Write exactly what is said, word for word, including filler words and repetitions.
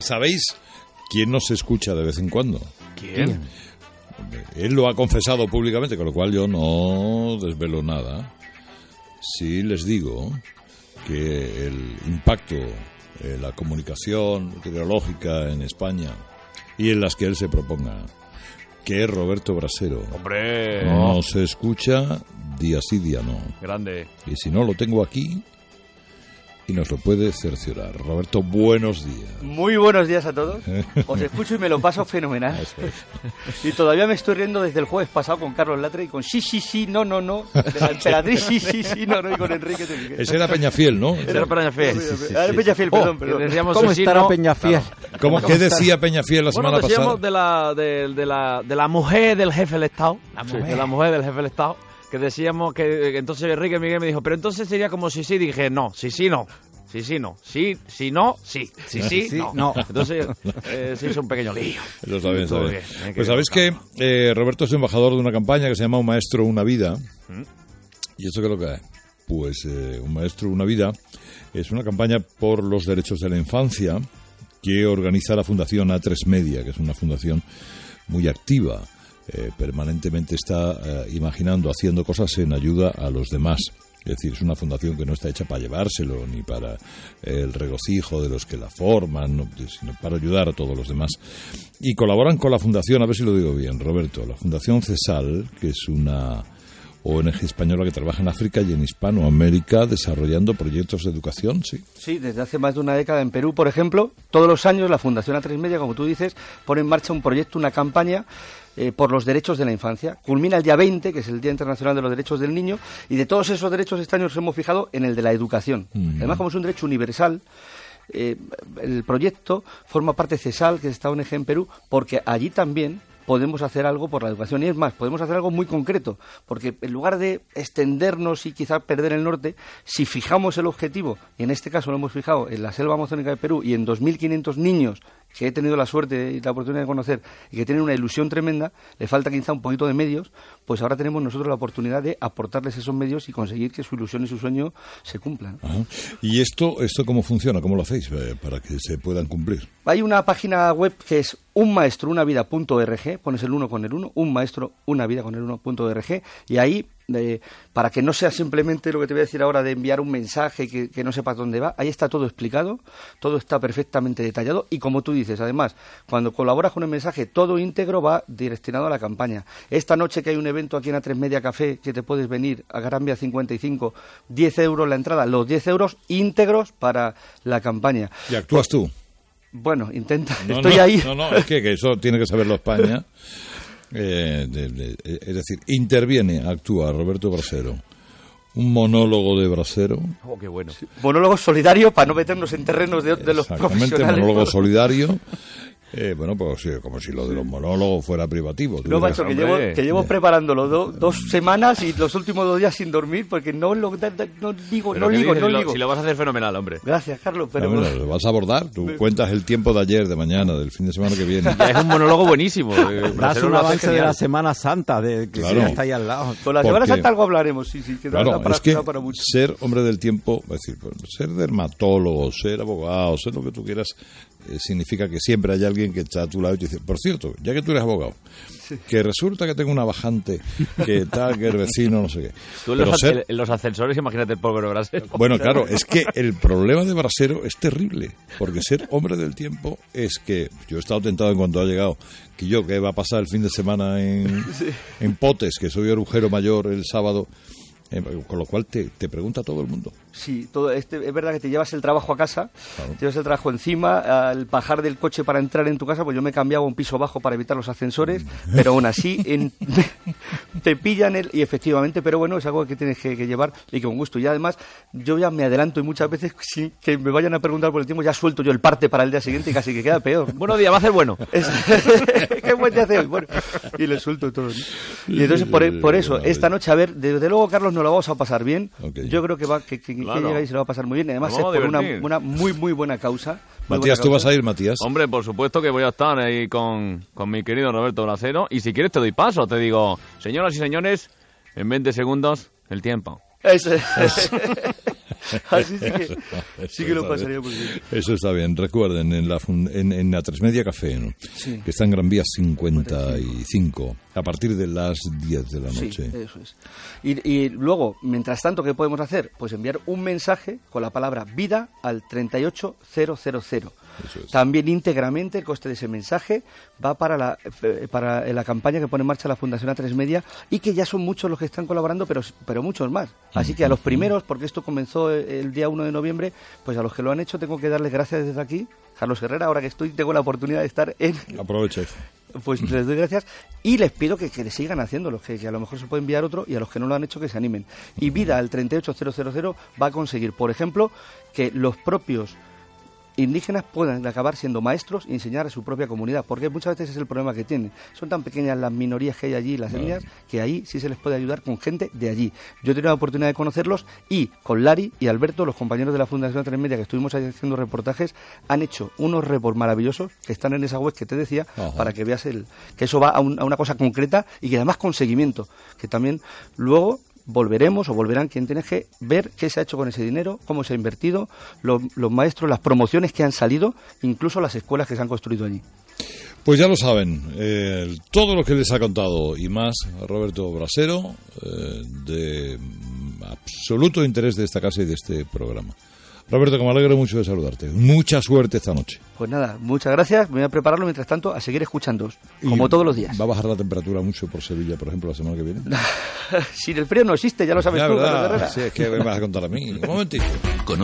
¿Sabéis quién nos escucha de vez en cuando? ¿Quién? Él lo ha confesado públicamente, con lo cual yo no desvelo nada. Sí les digo que el impacto en la comunicación meteorológica en España y en las que él se proponga, que es Roberto Brasero, ¡Hombre! no se escucha día sí, día no. Grande. Y si no, lo tengo aquí y nos lo puede cerciorar. Roberto, buenos días. Muy buenos días a todos. Os escucho y me lo paso fenomenal. Eso es. Y todavía me estoy riendo desde el jueves pasado con Carlos Latre y con sí, sí, sí, no, no, no. De la emperatriz, sí, sí, sí, no, no. Y con Enrique. Ese era Peñafiel, ¿no? Ese era Peñafiel. Sí, sí, sí. Era Peñafiel, perdón, Oh, perdón. decíamos ¿Cómo sí, sí, estará no. Peñafiel? ¿Cómo, ¿Qué decía Peñafiel la Bueno, semana decíamos pasada? de la, de, de, la, de la mujer del jefe del Estado. La mujer. De la mujer del jefe del Estado. Que decíamos que, que entonces Enrique Miguel me dijo, pero entonces sería como si sí. Dije, no, sí, sí, no. Sí, sí, no. Sí, sí, no, sí. Sí, sí, Sí, no. no. Entonces eh, se hizo un pequeño lío. Eso está bien, está Todo bien. bien, hay que Pues sabéis que calma. eh, Roberto es embajador de una campaña que se llama Un Maestro, Una Vida. ¿Mm? ¿Y esto qué es lo que es? Pues eh, Un Maestro, Una Vida es una campaña por los derechos de la infancia que organiza la Fundación A tres Media, que es una fundación muy activa. Eh, permanentemente está eh, imaginando, haciendo cosas en ayuda a los demás. Es decir, es una fundación que no está hecha para llevárselo, ni para el regocijo de los que la forman, no, sino para ayudar a todos los demás. Y colaboran con la fundación, a ver si lo digo bien, Roberto, la Fundación CESAL, que es una O N G española que trabaja en África y en Hispanoamérica desarrollando proyectos de educación, ¿sí? Sí, desde hace más de una década en Perú, por ejemplo, todos los años la Fundación A tres Media, como tú dices, pone en marcha un proyecto, una campaña eh, por los derechos de la infancia. Culmina el día veinte, que es el Día Internacional de los Derechos del Niño, y de todos esos derechos este año nos hemos fijado en el de la educación. Mm. Además, como es un derecho universal, eh, el proyecto forma parte de CESAL, que es esta O N G en Perú, porque allí también podemos hacer algo por la educación. Y es más, podemos hacer algo muy concreto, porque en lugar de extendernos y quizá perder el norte, si fijamos el objetivo, y en este caso lo hemos fijado en la selva amazónica de Perú y en dos mil quinientos niños que he tenido la suerte y la oportunidad de conocer y que tienen una ilusión tremenda, le falta quizá un poquito de medios, pues ahora tenemos nosotros la oportunidad de aportarles esos medios y conseguir que su ilusión y su sueño se cumplan. Ajá. ¿Y esto, esto cómo funciona? ¿Cómo lo hacéis eh, para que se puedan cumplir? Hay una página web que es un maestro una vida punto org, pones el uno con el uno, un maestro una vida con el uno punto org, y ahí, eh, para que no sea simplemente lo que te voy a decir ahora de enviar un mensaje que, que no sepas dónde va, ahí está todo explicado, todo está perfectamente detallado, y como tú dices, además, cuando colaboras con el mensaje, todo íntegro va destinado a la campaña. Esta noche que hay un evento aquí en A tres Media Café, que te puedes venir a Gran Vía cincuenta y cinco, diez euros la entrada, los diez euros íntegros para la campaña. ¿Y actúas tú? Bueno, intenta, No, estoy no, ahí. No, no, es que, que eso tiene que saberlo España. Eh, de, de, es decir, interviene, actúa Roberto Brasero. Un monólogo de Brasero. Oh, qué bueno. Sí. Monólogo solidario para no meternos en terrenos de, de los profesionales. Exactamente, monólogo solidario. Eh, bueno, pues sí, como si lo de los monólogos fuera privativo. No, macho, que llevo, que llevo preparándolo do, dos semanas y los últimos dos días sin dormir porque no lo da, da, no digo, pero no digo, dices, no si digo. Lo, si lo vas a hacer fenomenal, hombre. Gracias, Carlos, pero... No, bueno, lo vas a abordar, tú cuentas el tiempo de ayer, de mañana, del fin de semana que viene. Ya es un monólogo buenísimo. Eh, Das un avance de la Semana Santa, de que claro. está ahí al lado. Con la Semana Santa algo hablaremos, sí, sí. Que claro, da para, es que da para mucho. Ser hombre del tiempo, es decir, ser dermatólogo, ser abogado, ser lo que tú quieras, eh, significa que siempre hay alguien que está a tu lado y te dice, por cierto, ya que tú eres abogado, sí. que resulta que tengo una bajante, que tal, que el vecino, no sé qué. Tú en los, ser... en los ascensores, imagínate el pobre Brasero. Bueno, claro, es que el problema de Brasero es terrible, porque ser hombre del tiempo es que, yo he estado tentado en cuanto ha llegado, que yo, que va a pasar el fin de semana en, sí. en Potes, que soy orujero mayor el sábado, eh, con lo cual te, te pregunta todo el mundo. Sí, todo este, es verdad que te llevas el trabajo a casa, claro. te llevas el trabajo encima, al bajar del coche para entrar en tu casa, pues yo me cambiaba a un piso bajo para evitar los ascensores, pero aún así en, te pillan el, y efectivamente, pero bueno, es algo que tienes que, que llevar y con gusto. Y además, yo ya me adelanto y muchas veces sin que me vayan a preguntar por el tiempo, ya suelto yo el parte para el día siguiente y casi que queda peor. Buenos días, va a ser bueno. Es, ¿qué buen día hace hoy? Bueno, y le suelto todo, ¿no? Y entonces, por, por eso, esta noche, a ver, desde luego, Carlos, nos lo vamos a pasar bien. Okay. Yo creo que va que, que, claro. que llega y se lo va a pasar muy bien. Y además es por una, una muy, muy buena causa. Muy Matías, buena ¿tú causa. vas a ir, Matías? Hombre, por supuesto que voy a estar ahí con, con mi querido Roberto Brasero. Y si quieres te doy paso, te digo, señoras y señores, en veinte segundos, el tiempo. Ese. Así sí que, sí que lo pasaría muy bien. Eso está bien. Recuerden, en la fun- en, en A tres Media Café, ¿no? Sí. Que está en Gran Vía cincuenta y cinco, a partir de las diez de la noche. Sí, eso es. Y, y luego, mientras tanto, ¿qué podemos hacer? Pues enviar un mensaje con la palabra vida al treinta y ocho cero cero cero. Eso es. También íntegramente el coste de ese mensaje va para la, eh, para la campaña que pone en marcha la Fundación A tres Media, y que ya son muchos los que están colaborando, pero, pero muchos más. Así que a los primeros, porque esto comenzó el día uno de noviembre, pues a los que lo han hecho tengo que darles gracias desde aquí. Carlos Herrera, ahora que estoy, tengo la oportunidad de estar en... Aproveche. Pues les doy gracias y les pido que, que sigan haciéndolo, que, que a lo mejor se puede enviar otro, y a los que no lo han hecho que se animen. Y Vida al treinta y ocho cero va a conseguir, por ejemplo, que los propios indígenas puedan acabar siendo maestros y enseñar a su propia comunidad, porque muchas veces es el problema que tienen. Son tan pequeñas las minorías que hay allí, las etnias, que ahí sí se les puede ayudar con gente de allí. Yo he tenido la oportunidad de conocerlos, y con Lari y Alberto, los compañeros de la Fundación A tres Media, que estuvimos ahí haciendo reportajes, han hecho unos reports maravillosos que están en esa web que te decía. Ajá. Para que veas el que eso va a, un, a una cosa concreta, y que además con seguimiento, que también luego volveremos o volverán quien tiene que ver qué se ha hecho con ese dinero, cómo se ha invertido, lo, los maestros, las promociones que han salido, incluso las escuelas que se han construido allí. Pues ya lo saben, eh, todo lo que les ha contado y más Roberto Brasero, eh, de absoluto interés de esta casa y de este programa. Roberto, que me alegro mucho de saludarte. Mucha suerte esta noche. Pues nada, muchas gracias. Me voy a prepararlo, mientras tanto, a seguir escuchándoos, como todos los días. ¿Va a bajar la temperatura mucho por Sevilla, por ejemplo, la semana que viene? Sin el frío no existe, ya lo sabes ya, tú. ¿verdad? Sí, es que me vas a contar a mí. Un momentito.